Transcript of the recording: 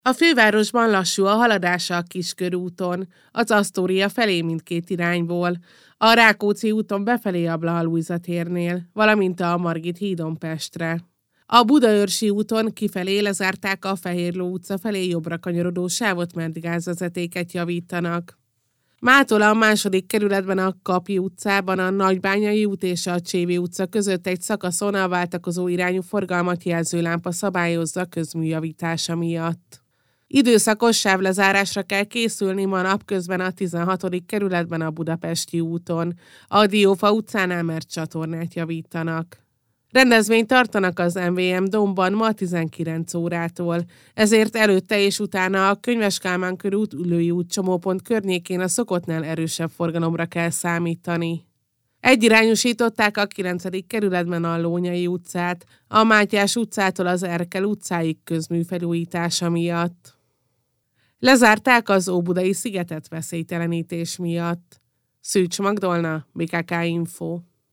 A fővárosban lassú a haladása a Kiskörúton, az Asztória felé mindkét irányból, a Rákóczi úton befelé a Blaha Lujza térnél, valamint a Margit hídon Pestre. A Budaörsi úton kifelé lezárták a Fehérló utca felé jobbra kanyarodó sávot, mert gázvezetéket javítanak. Mától a második kerületben a Kapi utcában a Nagybányai út és a Csévi utca között egy szakaszon a váltakozó irányú forgalmat jelző lámpa szabályozza közműjavítása miatt. Időszakos sávlezárásra kell készülni ma napközben a 16. kerületben a Budapesti úton, a Diófa utcánál, mert csatornát javítanak. Rendezvényt tartanak az MVM Domban ma 19 órától, ezért előtte és utána a Könyves Kálmán körút, Üllői út csomópont környékén a szokottnál erősebb forgalomra kell számítani. Egyirányosították a 9. kerületben a Lónyai utcát, a Mátyás utcától az Erkel utcáig közműfelújítása miatt. Lezárták az Óbudai szigetet veszélytelenítés miatt. Szűcs Magdolna, BKK Info.